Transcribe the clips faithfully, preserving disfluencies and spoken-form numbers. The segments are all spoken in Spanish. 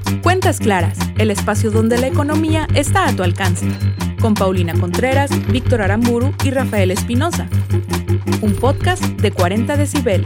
Cuentas Claras, el espacio donde la economía está a tu alcance. Con Paulina Contreras, Víctor Aramburu y Rafael Espinosa. Un podcast de cuarenta decibeles.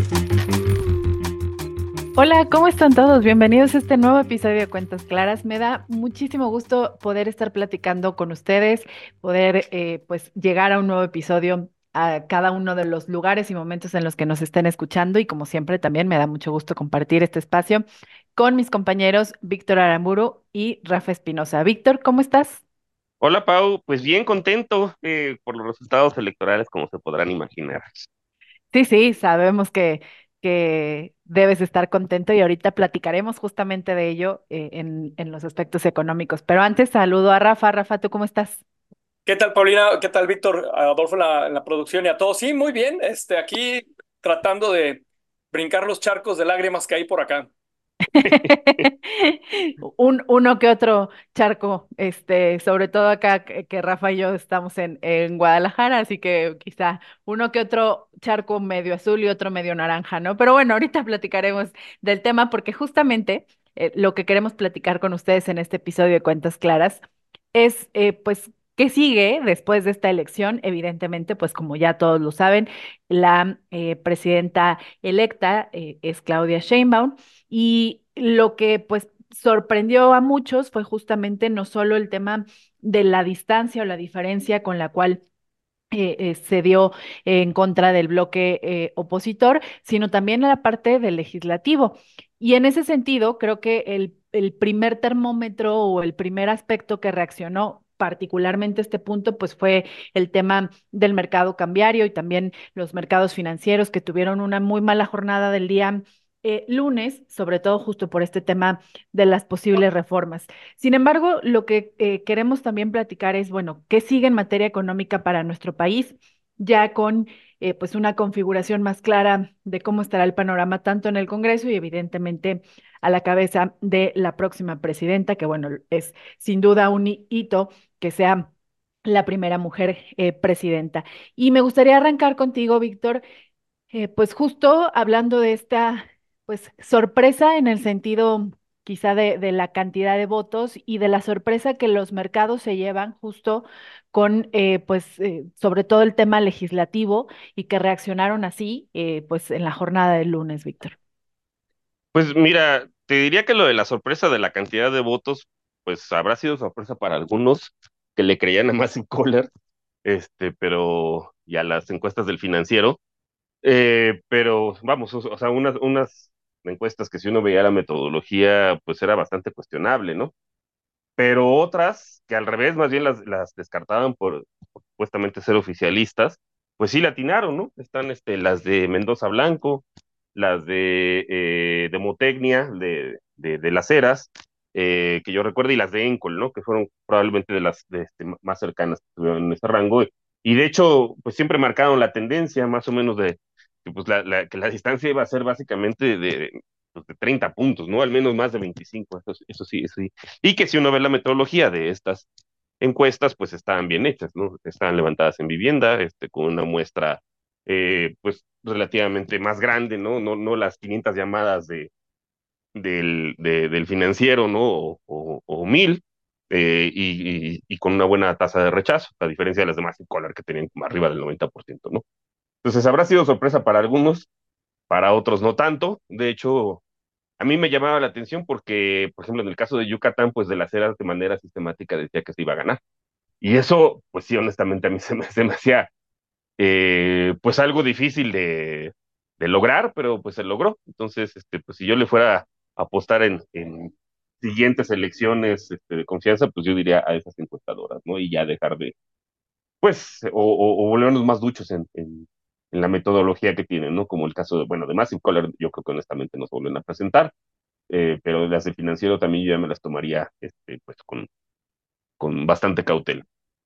Hola, ¿cómo están todos? Bienvenidos a este nuevo episodio de Cuentas Claras. Me da muchísimo gusto poder estar platicando con ustedes, poder eh, pues llegar a un nuevo episodio a cada uno de los lugares y momentos en los que nos estén escuchando y como siempre también me da mucho gusto compartir este espacio con mis compañeros Víctor Aramburu y Rafa Espinosa. Víctor, ¿cómo estás? Hola Pau, pues bien contento eh, por los resultados electorales, como se podrán imaginar. Sí, sí, sabemos que, que debes estar contento y ahorita platicaremos justamente de ello eh, en, en los aspectos económicos. Pero antes saludo a Rafa. Rafa, ¿tú cómo estás? ¿Qué tal, Paulina? ¿Qué tal, Víctor? Adolfo en la, en la producción y a todos. Sí, muy bien. Este, aquí tratando de brincar los charcos de lágrimas que hay por acá. Un, uno que otro charco, este, sobre todo acá que, que Rafa y yo estamos en, en Guadalajara, así que quizá uno que otro charco medio azul y otro medio naranja, ¿no? Pero bueno, ahorita platicaremos del tema porque justamente eh, lo que queremos platicar con ustedes en este episodio de Cuentas Claras es, eh, pues, ¿qué sigue después de esta elección? Evidentemente, pues como ya todos lo saben, la eh, presidenta electa eh, es Claudia Sheinbaum. Y lo que pues sorprendió a muchos fue justamente no solo el tema de la distancia o la diferencia con la cual eh, eh, se dio en contra del bloque eh, opositor, sino también la parte del legislativo. Y en ese sentido, creo que el, el primer termómetro o el primer aspecto que reaccionó particularmente a este punto, pues fue el tema del mercado cambiario y también los mercados financieros que tuvieron una muy mala jornada del día eh, lunes, sobre todo justo por este tema de las posibles reformas. Sin embargo, lo que eh, queremos también platicar es, bueno, ¿qué sigue en materia económica para nuestro país? Ya con eh, pues una configuración más clara de cómo estará el panorama tanto en el Congreso y evidentemente a la cabeza de la próxima presidenta, que bueno, es sin duda un hi- hito que sea la primera mujer eh, presidenta. Y me gustaría arrancar contigo, Víctor, eh, pues justo hablando de esta, pues sorpresa en el sentido quizá de, de la cantidad de votos y de la sorpresa que los mercados se llevan justo con, eh, pues, eh, sobre todo el tema legislativo y que reaccionaron así, eh, pues, en la jornada del lunes, Víctor. Pues mira, te diría que lo de la sorpresa de la cantidad de votos, pues habrá sido sorpresa para algunos que le creían a Massive Caller, este, pero y a las encuestas del Financiero, eh, pero vamos, o, o sea, unas, unas encuestas que si uno veía la metodología, pues era bastante cuestionable, ¿no? Pero otras que al revés, más bien las, las descartaban por, por supuestamente ser oficialistas, pues sí latinaron, ¿no? Están este, las de Mendoza Blanco, las de eh, Demotecnia, de, de, de Las Heras, eh, que yo recuerdo, y las de Encol, ¿no? Que fueron probablemente de las de, este, más cercanas que estuvieron en ese rango. Y de hecho, pues siempre marcaron la tendencia más o menos de que, pues, la, la, que la distancia iba a ser básicamente de, pues, de treinta puntos, ¿no? Al menos más de veinticinco, eso, eso sí, eso sí. Y que si uno ve la metodología de estas encuestas, pues estaban bien hechas, ¿no? Estaban levantadas en vivienda, este, con una muestra, eh, pues, relativamente más grande, ¿no? No, no las quinientas llamadas de, del, de, del financiero, ¿no? O, o, o mil, eh, y, y, y, con una buena tasa de rechazo, a diferencia de las demás Collar que tenían como arriba del noventa por ciento, ¿no? Entonces habrá sido sorpresa para algunos, para otros no tanto. De hecho, a mí me llamaba la atención porque, por ejemplo, en el caso de Yucatán, pues de las eras de manera sistemática decía que se iba a ganar. Y eso, pues sí, honestamente a mí se me, se me hacía eh, pues algo difícil de, de lograr, pero pues se logró. Entonces, este, pues si yo le fuera a apostar en, en siguientes elecciones este, de confianza, pues yo diría a esas encuestadoras, ¿no? Y ya dejar de, pues, o, o, o volvernos más duchos en, en, en la metodología que tienen, ¿no? Como el caso de, bueno, de Massive Caller, yo creo que honestamente nos vuelven a presentar, eh, pero las de financiero también yo ya me las tomaría, este, pues, con, con bastante cautela.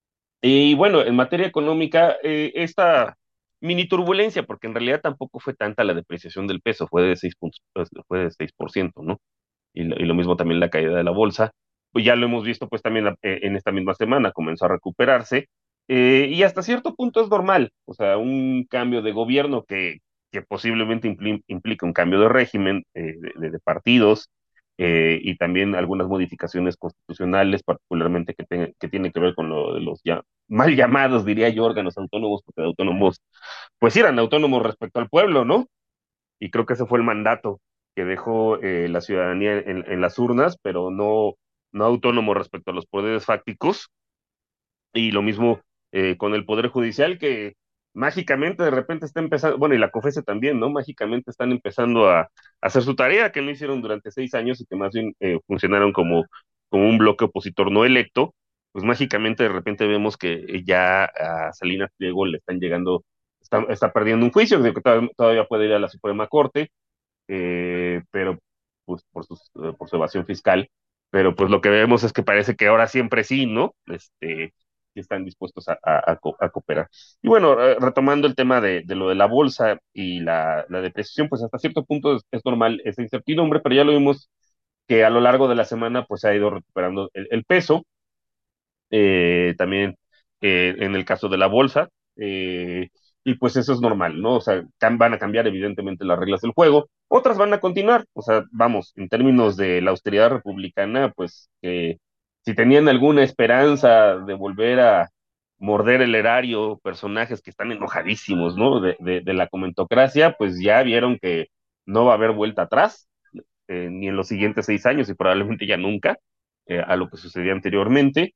Y bueno, en materia económica, eh, esta mini turbulencia, porque en realidad tampoco fue tanta la depreciación del peso, fue de seis puntos, pues, fue de seis por ciento, ¿no? Y lo, y lo mismo también la caída de la bolsa, pues ya lo hemos visto pues también eh, en esta misma semana, comenzó a recuperarse, eh, y hasta cierto punto es normal, o sea, un cambio de gobierno que, que posiblemente impli- implica un cambio de régimen, eh, de, de partidos, eh, y también algunas modificaciones constitucionales, particularmente que, ten- que tienen que ver con lo de los ya mal llamados, diría yo, órganos autónomos, porque de autónomos, pues sí eran autónomos respecto al pueblo, ¿no? Y creo que ese fue el mandato que dejó eh, la ciudadanía en, en las urnas, pero no, no autónomo respecto a los poderes fácticos. Y lo mismo eh, con el Poder Judicial, que mágicamente de repente está empezando, bueno, y la COFESE también, ¿no? Mágicamente están empezando a, a hacer su tarea, que no hicieron durante seis años y que más bien eh, funcionaron como, como un bloque opositor no electo. Pues mágicamente de repente vemos que ya a Salinas Pliego le están llegando, está, está perdiendo un juicio, de que todavía, todavía puede ir a la Suprema Corte, eh, pero pues por, sus, eh, por su evasión fiscal, pero pues lo que vemos es que parece que ahora siempre sí, ¿no? Este, sí están dispuestos a, a, a, co- a cooperar. Y bueno, eh, retomando el tema de, de lo de la bolsa y la, la depreciación, pues hasta cierto punto es, es normal esa incertidumbre, pero ya lo vimos que a lo largo de la semana pues se ha ido recuperando el, el peso, eh, también eh, en el caso de la bolsa, eh, y pues eso es normal, ¿no? O sea, cam- van a cambiar evidentemente las reglas del juego, otras van a continuar, o sea, vamos, en términos de la austeridad republicana, pues eh, si tenían alguna esperanza de volver a morder el erario, personajes que están enojadísimos, ¿no? De, de, de la comentocracia, pues ya vieron que no va a haber vuelta atrás, eh, ni en los siguientes seis años y probablemente ya nunca, eh, a lo que sucedía anteriormente.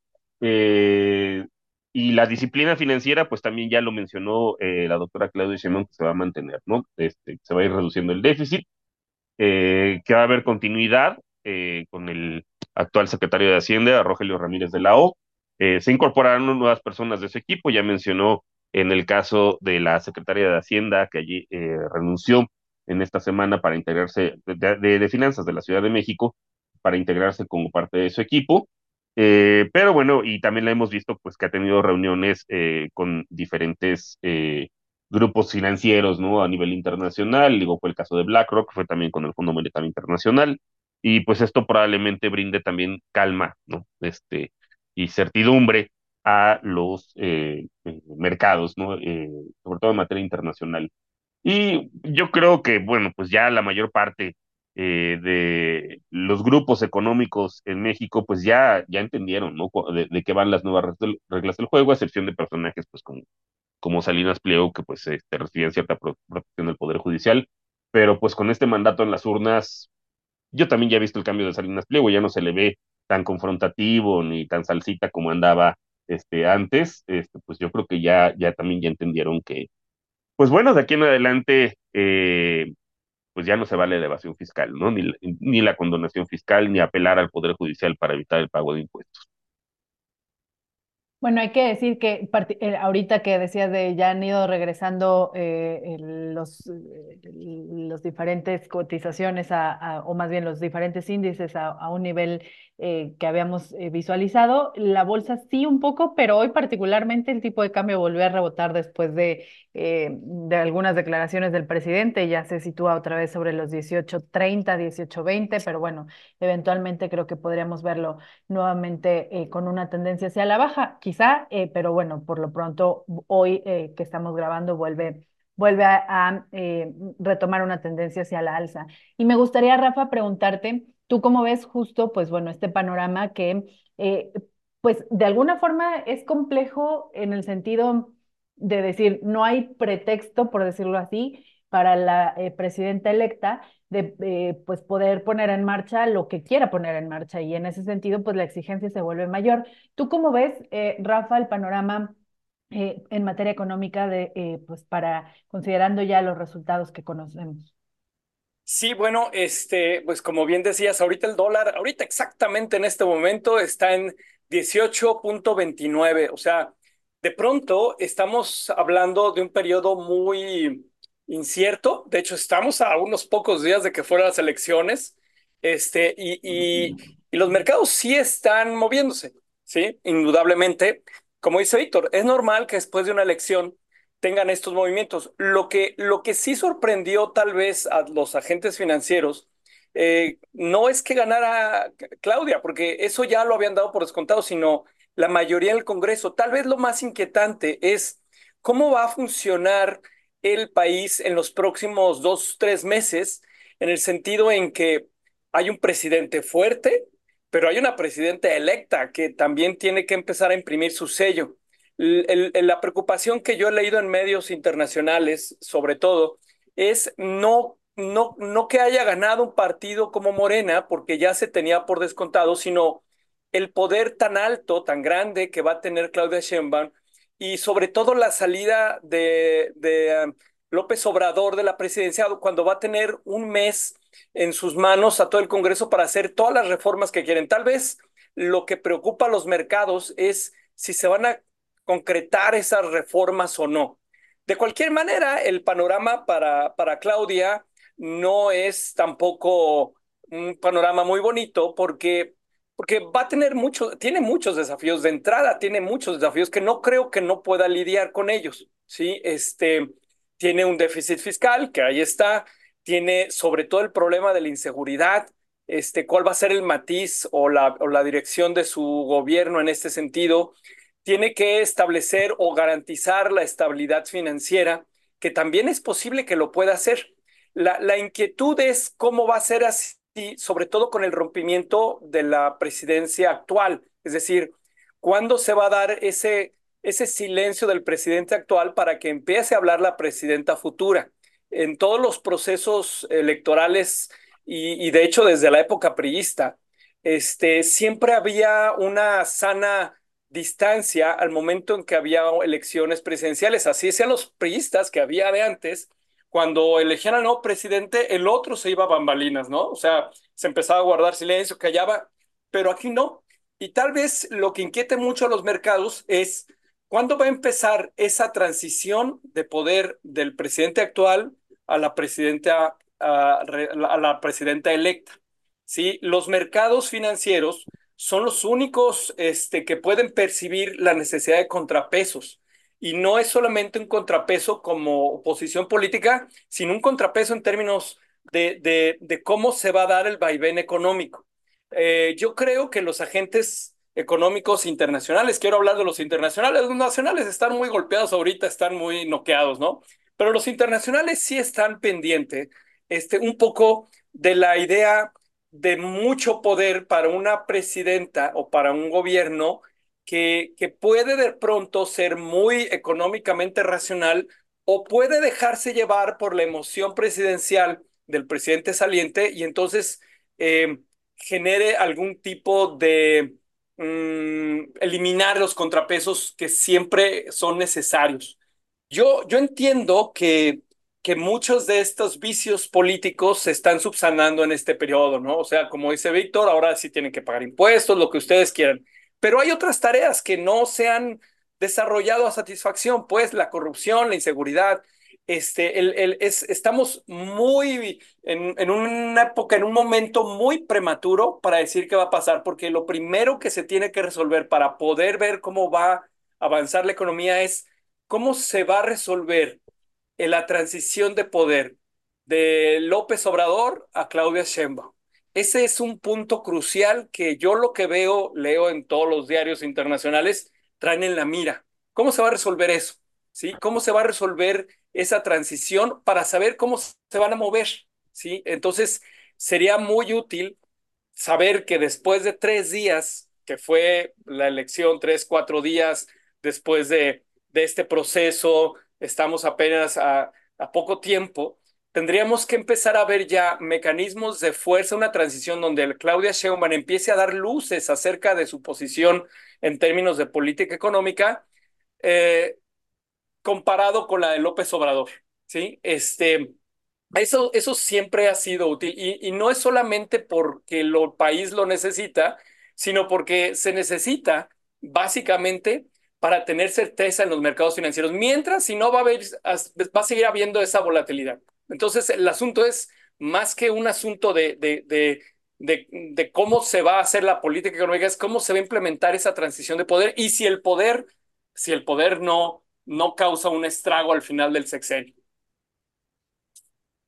Eh, y la disciplina financiera, pues también ya lo mencionó eh, la doctora Claudia Sheinbaum, que se va a mantener, ¿no? Este, se va a ir reduciendo el déficit, eh, que va a haber continuidad eh, con el actual secretario de Hacienda, Rogelio Ramírez de la O. Eh, se incorporarán nuevas personas de su equipo, ya mencionó en el caso de la secretaria de Hacienda, que allí eh, renunció en esta semana para integrarse, de, de, de, Finanzas de la Ciudad de México, para integrarse como parte de su equipo. Eh, pero bueno, y también la hemos visto pues que ha tenido reuniones eh, con diferentes eh, grupos financieros, ¿no? A nivel internacional, digo, fue el caso de BlackRock, fue también con el Fondo Monetario Internacional, y pues esto probablemente brinde también calma, ¿no? Este, y certidumbre a los eh, eh, mercados, ¿no? Eh, sobre todo en materia internacional. Y yo creo que, bueno, pues ya la mayor parte eh, de los grupos económicos en México, pues ya, ya entendieron, ¿no? Cu- De, de qué van las nuevas reglas reglas del juego, a excepción de personajes, pues, como como Salinas Pliego, que pues este, reciben cierta pro- protección del Poder Judicial, pero pues con este mandato en las urnas, yo también ya he visto el cambio de Salinas Pliego, ya no se le ve tan confrontativo ni tan salsita como andaba este, antes, este, pues yo creo que ya, ya también ya entendieron que, pues bueno, de aquí en adelante, eh, pues ya no se vale la evasión fiscal, ¿no? Ni, la- ni la condonación fiscal, ni apelar al Poder Judicial para evitar el pago de impuestos. Bueno, hay que decir que parti- eh, ahorita que decías de ya han ido regresando eh, el- los, eh, los diferentes cotizaciones a, a- o más bien los diferentes índices a, a un nivel eh, que habíamos eh, visualizado, la bolsa sí un poco, pero hoy particularmente el tipo de cambio volvió a rebotar después de, eh, de algunas declaraciones del presidente, ya se sitúa otra vez sobre los dieciocho treinta, dieciocho veinte, pero bueno, eventualmente creo que podríamos verlo nuevamente eh, con una tendencia hacia la baja, quizá, eh, pero bueno, por lo pronto hoy eh, que estamos grabando vuelve, vuelve a, a eh, retomar una tendencia hacia la alza. Y me gustaría, Rafa, preguntarte, ¿tú cómo ves justo, pues bueno, este panorama que, eh, pues de alguna forma es complejo en el sentido de decir, no hay pretexto, por decirlo así, para la eh, presidenta electa de eh, pues poder poner en marcha lo que quiera poner en marcha y en ese sentido pues la exigencia se vuelve mayor. ¿Tú cómo ves, eh, Rafa, el panorama eh, en materia económica de eh, pues para considerando ya los resultados que conocemos? Sí, bueno, este, pues como bien decías, ahorita el dólar, ahorita exactamente en este momento está en dieciocho punto veintinueve. O sea, de pronto estamos hablando de un periodo muy incierto. De hecho, estamos a unos pocos días de que fueran las elecciones, este, y, y, y los mercados sí están moviéndose, ¿sí? Indudablemente. Como dice Víctor, es normal que después de una elección tengan estos movimientos. Lo que, lo que sí sorprendió tal vez a los agentes financieros eh, no es que ganara Claudia, porque eso ya lo habían dado por descontado, sino la mayoría del Congreso. Tal vez lo más inquietante es cómo va a funcionar el país en los próximos dos, tres meses, en el sentido en que hay un presidente fuerte, pero hay una presidenta electa que también tiene que empezar a imprimir su sello. El- el- la preocupación que yo he leído en medios internacionales, sobre todo, es no, no, no que haya ganado un partido como Morena, porque ya se tenía por descontado, sino el poder tan alto, tan grande que va a tener Claudia Sheinbaum y sobre todo la salida de, de um, López Obrador de la presidencia, cuando va a tener un mes en sus manos a todo el Congreso para hacer todas las reformas que quieren. Tal vez lo que preocupa a los mercados es si se van a concretar esas reformas o no. De cualquier manera, el panorama para, para Claudia no es tampoco un panorama muy bonito porque, porque va a tener mucho, tiene muchos desafíos de entrada, tiene muchos desafíos que no creo que no pueda lidiar con ellos, ¿sí? Este, tiene un déficit fiscal, que ahí está, tiene sobre todo el problema de la inseguridad, este, cuál va a ser el matiz o la, o la dirección de su gobierno en este sentido. Tiene que establecer o garantizar la estabilidad financiera, que también es posible que lo pueda hacer. La, la inquietud es cómo va a ser así, sobre todo con el rompimiento de la presidencia actual, es decir, cuándo se va a dar ese, ese silencio del presidente actual para que empiece a hablar la presidenta futura. En todos los procesos electorales y, y de hecho desde la época priista, este, siempre había una sana distancia al momento en que había elecciones presidenciales. Así sean los priistas que había de antes, cuando elegían al nuevo presidente, el otro se iba a bambalinas, ¿no? O sea, se empezaba a guardar silencio, callaba, pero aquí no. Y tal vez lo que inquiete mucho a los mercados es cuándo va a empezar esa transición de poder del presidente actual a la presidenta, a, a la presidenta electa. ¿Sí? Los mercados financieros son los únicos este, que pueden percibir la necesidad de contrapesos. Y no es solamente un contrapeso como oposición política, sino un contrapeso en términos de, de, de cómo se va a dar el vaivén económico. Eh, yo creo que los agentes económicos internacionales, quiero hablar de los internacionales, los nacionales están muy golpeados ahorita, están muy noqueados, ¿no? Pero los internacionales sí están pendientes, este, un poco de la idea de mucho poder para una presidenta o para un gobierno que, que puede de pronto ser muy económicamente racional o puede dejarse llevar por la emoción presidencial del presidente saliente y entonces eh, genere algún tipo de mm, eliminar los contrapesos que siempre son necesarios. Yo, yo entiendo que que muchos de estos vicios políticos se están subsanando en este periodo, ¿no? O sea, como dice Víctor, ahora sí tienen que pagar impuestos, lo que ustedes quieran. Pero hay otras tareas que no se han desarrollado a satisfacción, pues la corrupción, la inseguridad. Este, el, el, es, estamos muy en, en una época, en un momento muy prematuro para decir qué va a pasar, porque lo primero que se tiene que resolver para poder ver cómo va a avanzar la economía es cómo se va a resolver en la transición de poder de López Obrador a Claudia Sheinbaum. Ese es un punto crucial que yo lo que veo, leo en todos los diarios internacionales, traen en la mira. ¿Cómo se va a resolver eso? ¿Sí? ¿Cómo se va a resolver esa transición para saber cómo se van a mover? ¿Sí? Entonces, sería muy útil saber que después de tres días, que fue la elección, tres, cuatro días después de, de este proceso, estamos apenas a, a poco tiempo, tendríamos que empezar a ver ya mecanismos de fuerza, una transición donde el Claudia Sheinbaum empiece a dar luces acerca de su posición en términos de política económica, eh, comparado con la de López Obrador, ¿sí? Este, eso, eso siempre ha sido útil y, y no es solamente porque el país lo necesita, sino porque se necesita básicamente para tener certeza en los mercados financieros. Mientras, si no, va a haber, va a seguir habiendo esa volatilidad. Entonces, el asunto es más que un asunto de, de, de, de, de cómo se va a hacer la política económica, es cómo se va a implementar esa transición de poder y si el poder, si el poder no, no causa un estrago al final del sexenio.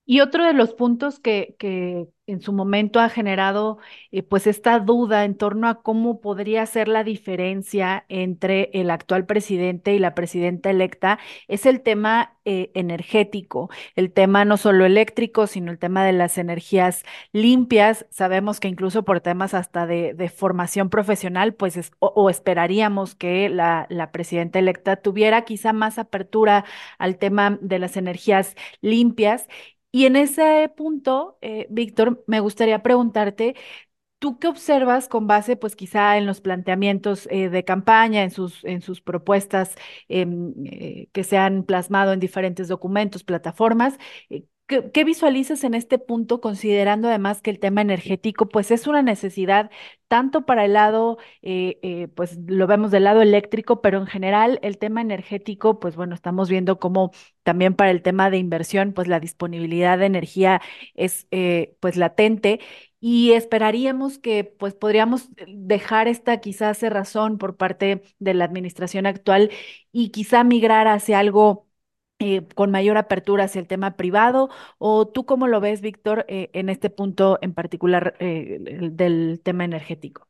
Y otro de los puntos que, que en su momento ha generado eh, pues esta duda en torno a cómo podría ser la diferencia entre el actual presidente y la presidenta electa es el tema eh, energético, el tema no solo eléctrico, sino el tema de las energías limpias. Sabemos que incluso por temas hasta de, de formación profesional, pues es- o, o esperaríamos que la, la presidenta electa tuviera quizá más apertura al tema de las energías limpias. Y en ese punto, eh, Víctor, me gustaría preguntarte, ¿tú qué observas con base, pues quizá en los planteamientos eh, de campaña, en sus, en sus propuestas em, eh, que se han plasmado en diferentes documentos, plataformas? eh, ¿Qué, qué visualizas en este punto, considerando además que el tema energético, pues es una necesidad tanto para el lado, eh, eh, pues lo vemos del lado eléctrico, pero en general el tema energético, pues bueno, estamos viendo cómo también para el tema de inversión, pues la disponibilidad de energía es eh, pues latente y esperaríamos que pues podríamos dejar esta quizás cerrazón por parte de la administración actual y quizá migrar hacia algo eh, con mayor apertura hacia el tema privado. ¿O tú cómo lo ves, Víctor, eh, en este punto en particular eh, el- del tema energético?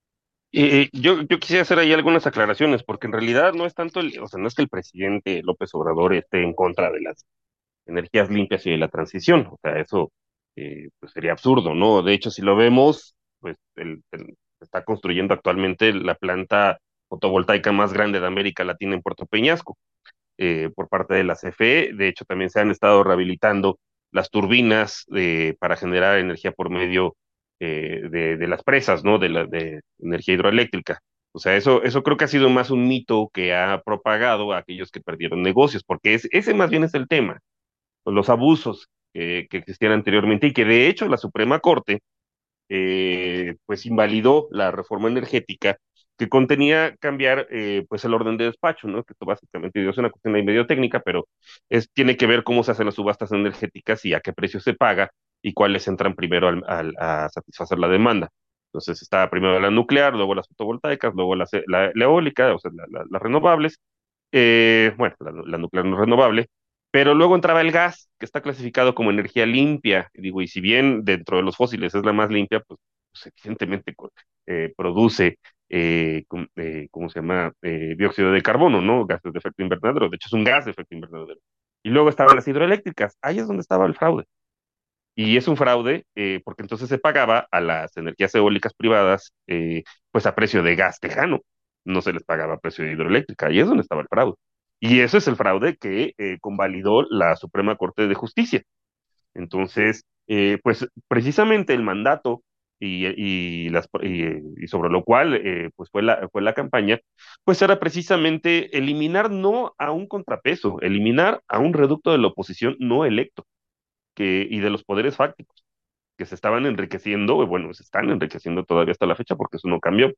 Eh, yo, yo quisiera hacer ahí algunas aclaraciones, porque en realidad no es tanto el, o sea, no es que el presidente López Obrador esté en contra de las energías limpias y de la transición, o sea, eso eh, pues sería absurdo, ¿no? De hecho, si lo vemos, pues el, el- se está construyendo actualmente la planta fotovoltaica más grande de América Latina en Puerto Peñasco, eh, por parte de la C F E. De hecho, también se han estado rehabilitando las turbinas eh, para generar energía por medio eh, de, de, las presas, ¿no? De la de energía hidroeléctrica. O sea, eso, eso creo que ha sido más un mito que ha propagado a aquellos que perdieron negocios, porque es, ese más bien es el tema, los abusos eh, que existían anteriormente y que de hecho la Suprema Corte eh, pues invalidó la reforma energética que contenía cambiar eh, pues el orden de despacho, ¿no? Que esto básicamente es una cuestión ahí medio técnica, pero es, tiene que ver cómo se hacen las subastas energéticas y a qué precio se paga y cuáles entran primero al, al, a satisfacer la demanda. Entonces está primero la nuclear, luego las fotovoltaicas, luego la, la, la eólica, o sea, la, la, las renovables, eh, bueno, la, la, nuclear no es renovable, pero luego entraba el gas, que está clasificado como energía limpia. Y digo, y si bien dentro de los fósiles es la más limpia, pues, pues evidentemente eh, produce, eh, com, eh, ¿cómo se llama? Eh, dióxido de carbono, ¿no? Gases de efecto invernadero. De hecho, es un gas de efecto invernadero. Y luego estaban las hidroeléctricas. Ahí es donde estaba el fraude. Y es un fraude eh, porque entonces se pagaba a las energías eólicas privadas eh, pues a precio de gas tejano, no se les pagaba a precio de hidroeléctrica, y es donde estaba el fraude. Y eso es el fraude que eh, convalidó la Suprema Corte de Justicia. Entonces, eh, pues precisamente el mandato y, y, las, y, y sobre lo cual eh, pues fue la, fue la campaña, pues era precisamente eliminar no a un contrapeso, eliminar a un reducto de la oposición no electo que, y de los poderes fácticos que se estaban enriqueciendo, bueno, se están enriqueciendo todavía hasta la fecha porque eso no cambió,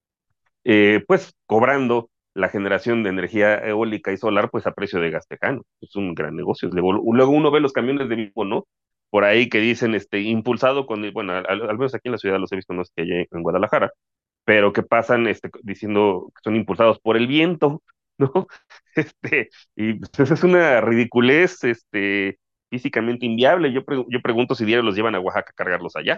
eh, pues cobrando la generación de energía eólica y solar pues a precio de gas tejano. Es un gran negocio. Luego, luego uno ve los camiones de Vivo, ¿no? Por ahí que dicen, este, impulsado con, el, bueno, al, al, menos aquí en la ciudad los he visto, no sé que allá en Guadalajara, pero que pasan este, diciendo que son impulsados por el viento, ¿no? Este, y pues es una ridiculez, este, físicamente inviable. Yo, pre yo pregunto si diario los llevan a Oaxaca a cargarlos allá.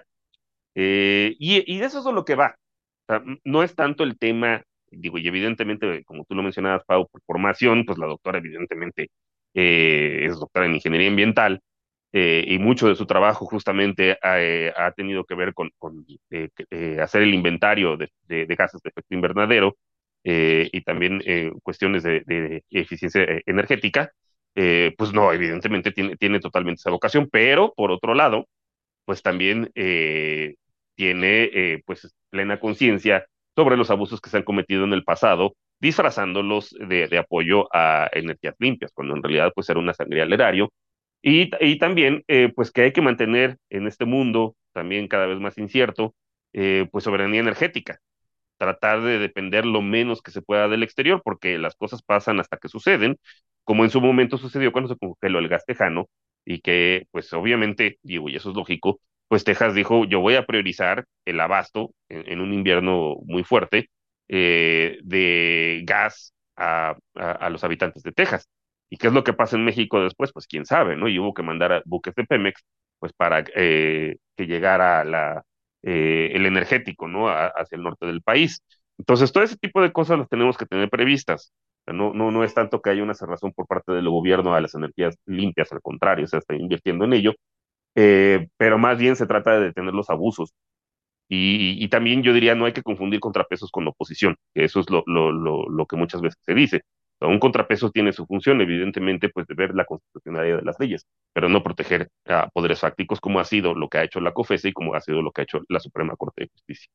Eh, y, y de eso es de lo que va. O sea, no es tanto el tema, digo, y evidentemente, como tú lo mencionabas, Pau, por formación, pues la doctora evidentemente eh, es doctora en ingeniería ambiental, eh, y mucho de su trabajo justamente eh, ha tenido que ver con, con eh, eh, hacer el inventario de, de, de, gases de efecto invernadero eh, y también eh, cuestiones de, de, eficiencia eh, energética. Eh, pues no, evidentemente tiene, tiene totalmente esa vocación, pero por otro lado, pues también eh, tiene eh, pues plena conciencia sobre los abusos que se han cometido en el pasado, disfrazándolos de, de apoyo a energías limpias, cuando en realidad pues era una sangría al erario. Y, y también eh, pues que hay que mantener en este mundo también cada vez más incierto, eh, pues soberanía energética, tratar de depender lo menos que se pueda del exterior, porque las cosas pasan hasta que suceden, como en su momento sucedió cuando se congeló el gas tejano, y que, pues obviamente, digo, y eso es lógico, pues Texas dijo, yo voy a priorizar el abasto en, en un invierno muy fuerte eh, de gas a, a, a, los habitantes de Texas. ¿Y qué es lo que pasa en México después? Pues quién sabe, ¿no? Y hubo que mandar a buques de Pemex, pues para eh, que llegara la, eh, el energético, ¿no? A- hacia el norte del país. Entonces, todo ese tipo de cosas las tenemos que tener previstas. O sea, no, no, no es tanto que haya una cerrazón por parte del gobierno a las energías limpias, al contrario, se está invirtiendo en ello, eh, pero más bien se trata de detener los abusos. Y, y también yo diría, no hay que confundir contrapesos con oposición, que eso es lo, lo, lo, lo que muchas veces se dice. O sea, un contrapeso tiene su función, evidentemente, pues de ver la constitucionalidad de las leyes, pero no proteger a poderes fácticos como ha sido lo que ha hecho la COFESE y como ha sido lo que ha hecho la Suprema Corte de Justicia.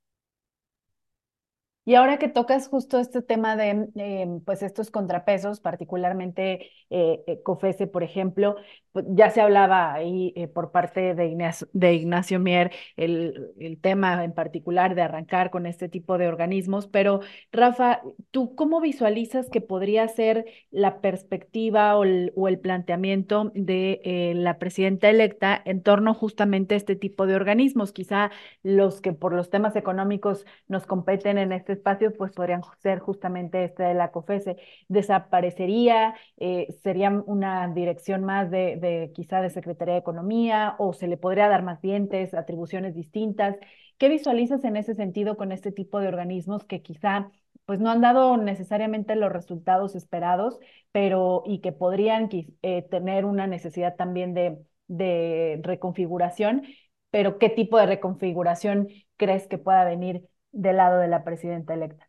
Y ahora que tocas justo este tema de eh, pues estos contrapesos, particularmente eh, eh, COFESE, por ejemplo, pues ya se hablaba ahí eh, por parte de Ignacio, de Ignacio Mier el, el tema en particular de arrancar con este tipo de organismos, pero Rafa, ¿tú cómo visualizas que podría ser la perspectiva o el, o el planteamiento de eh, la presidenta electa en torno justamente a este tipo de organismos? Quizá los que por los temas económicos nos competen en este espacio, pues podrían ser justamente este de la COFESE. ¿Desaparecería? Eh, ¿sería una dirección más de, de quizá de Secretaría de Economía o se le podría dar más dientes, atribuciones distintas? ¿Qué visualizas en ese sentido con este tipo de organismos que quizá pues no han dado necesariamente los resultados esperados, pero y que podrían eh, tener una necesidad también de, de reconfiguración, pero qué tipo de reconfiguración crees que pueda venir del lado de la presidenta electa?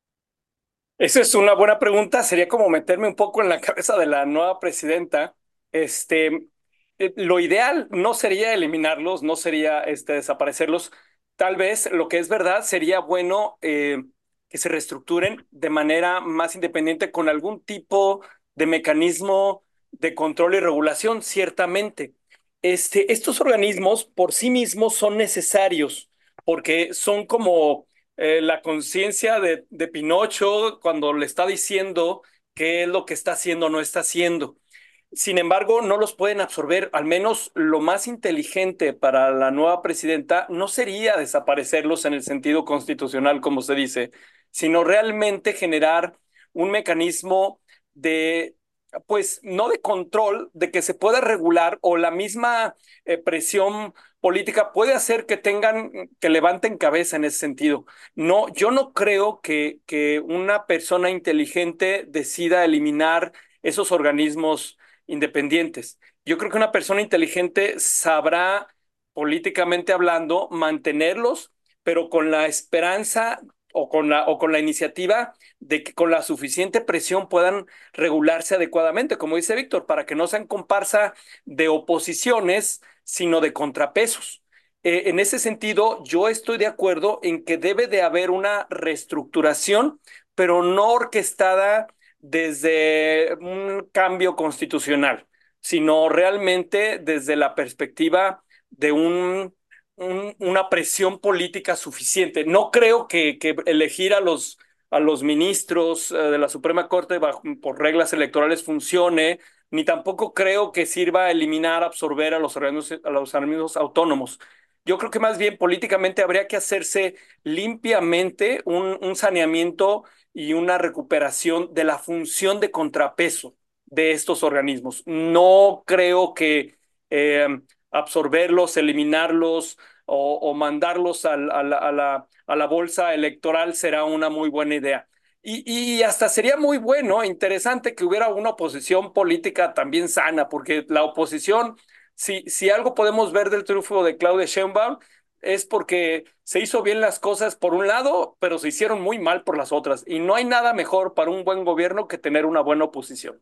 Esa es una buena pregunta. Sería como meterme un poco en la cabeza de la nueva presidenta. Este, eh, lo ideal no sería eliminarlos, no sería este, desaparecerlos. Tal vez lo que es verdad sería bueno eh, que se reestructuren de manera más independiente con algún tipo de mecanismo de control y regulación, ciertamente. Este, estos organismos por sí mismos son necesarios porque son como eh, la conciencia de, de Pinocho cuando le está diciendo qué es lo que está haciendo o no está haciendo. Sin embargo, no los pueden absorber. Al menos lo más inteligente para la nueva presidenta no sería desaparecerlos en el sentido constitucional, como se dice, sino realmente generar un mecanismo de, pues, no de control, de que se pueda regular o la misma eh, presión política puede hacer que tengan, que levanten cabeza en ese sentido. No, yo no creo que, que una persona inteligente decida eliminar esos organismos independientes. Yo creo que una persona inteligente sabrá, políticamente hablando, mantenerlos, pero con la esperanza o con la, o con la iniciativa de que con la suficiente presión puedan regularse adecuadamente, como dice Víctor, para que no sean comparsa de oposiciones, sino de contrapesos. Eh, en ese sentido, yo estoy de acuerdo en que debe de haber una reestructuración, pero no orquestada desde un cambio constitucional, sino realmente desde la perspectiva de un, un- una presión política suficiente. No creo que, que elegir a los, a los ministros eh, de la Suprema Corte bajo- por reglas electorales funcione, ni tampoco creo que sirva a eliminar, absorber a los organismos, a los organismos autónomos. Yo creo que más bien políticamente habría que hacerse limpiamente un, un saneamiento y una recuperación de la función de contrapeso de estos organismos. No creo que eh, absorberlos, eliminarlos o, o mandarlos al- a, la, a la- a la bolsa electoral será una muy buena idea. Y, y hasta sería muy bueno, interesante que hubiera una oposición política también sana, porque la oposición, si, si algo podemos ver del triunfo de Claudia Sheinbaum, es porque se hizo bien las cosas por un lado, pero se hicieron muy mal por las otras. Y no hay nada mejor para un buen gobierno que tener una buena oposición.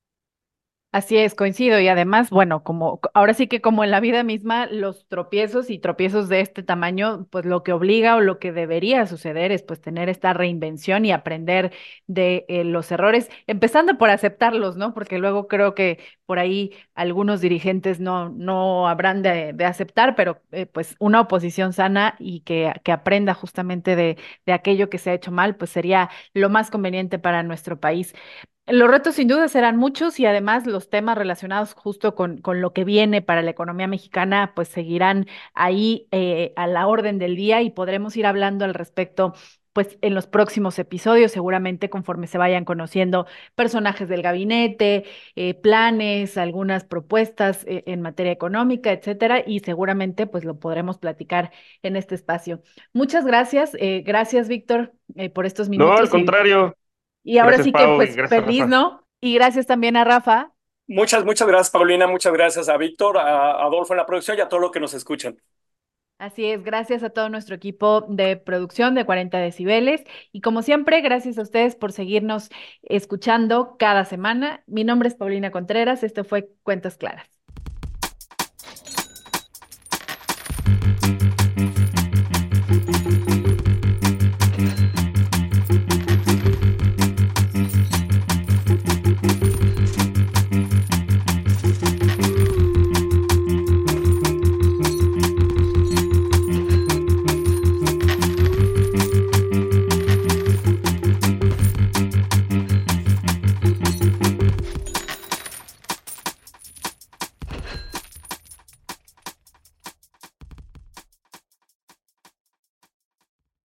Así es, coincido. Y además, bueno, como ahora sí que como en la vida misma, los tropiezos y tropiezos de este tamaño, pues lo que obliga o lo que debería suceder es pues tener esta reinvención y aprender de eh, los errores, empezando por aceptarlos, ¿no? Porque luego creo que por ahí algunos dirigentes no, no habrán de, de aceptar, pero eh, pues una oposición sana y que, que aprenda justamente de, de aquello que se ha hecho mal, pues sería lo más conveniente para nuestro país. Los retos sin duda serán muchos y además los temas relacionados justo con, con lo que viene para la economía mexicana pues seguirán ahí eh, a la orden del día y podremos ir hablando al respecto pues en los próximos episodios, seguramente conforme se vayan conociendo personajes del gabinete, eh, planes, algunas propuestas eh, en materia económica, etcétera, y seguramente pues lo podremos platicar en este espacio. Muchas gracias, eh, gracias Víctor eh, por estos No, al minutos y, contrario. y ahora Gracias, sí que Pau, y pues gracias, feliz, Rafa. ¿no? Y gracias también a Rafa. Muchas, muchas gracias, Paulina. Muchas gracias a Víctor, a Adolfo en la producción y a todos los que nos escuchan. Así es, gracias a todo nuestro equipo de producción de cuarenta decibeles y como siempre, gracias a ustedes por seguirnos escuchando cada semana. Mi nombre es Paulina Contreras, esto fue Cuentas Claras.